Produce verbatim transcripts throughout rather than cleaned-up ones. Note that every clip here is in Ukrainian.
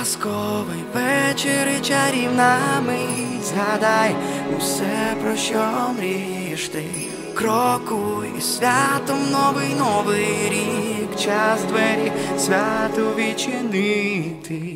Казковий вечір і чарівна мить. Згадай усе, про що мрієш ти. Крокуй із святом, новий новий рік. Час двері свято відчинити.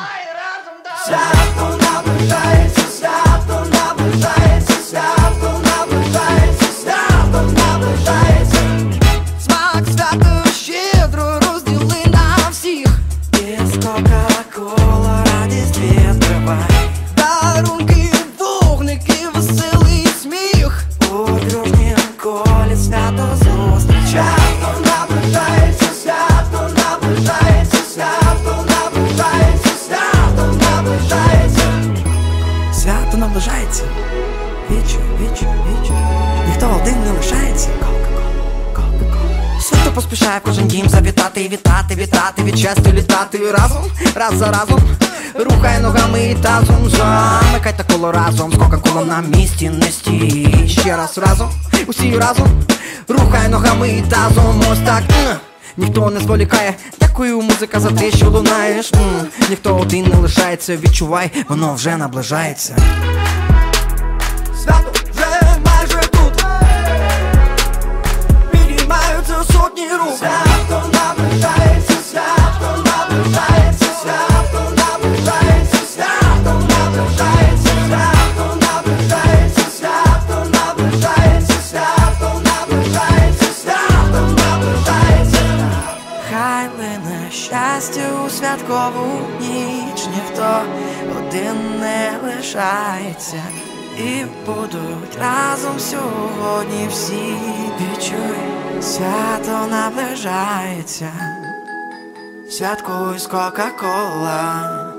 Свято наближається, свято наближається, свято наближається, свято наближається. Смак свято щедро розділи на всіх. Без кока-кола радість відкривай. Дарунки, вогники, веселий сміх. У дружнім колі свято зустрічай. Свято наближається, свято наближається, свято наближається, свято наближається. Свято наближається. Вічу, вічу, вічу. Ніхто один не лишається. Свято поспішає в кожен дім завітати і вітати, вітати, від щастя літати разом, раз за разом. Рухай ногами і тазом, замикайте коло разом. З кока-колом на місці не стій. Ще раз разом, усі разом. Рухай ногами і тазом, ось так. Ніхто не зволікає, дякую, музика, за те, що лунаєш. Ніхто один не лишається, відчувай, воно вже наближається. Свято вже майже тут. Підіймаються сотні рук. Свято наближається, свято наближається, свято наближається, свято наближається, свято наближається, свято наближається, свято наближається, свято наближається. Хай лине щастя у святкову ніч. Ніхто один не лишається. І будуть разом сьогодні всі. Відчуй, свято наближається. Святкуй з кока-кола.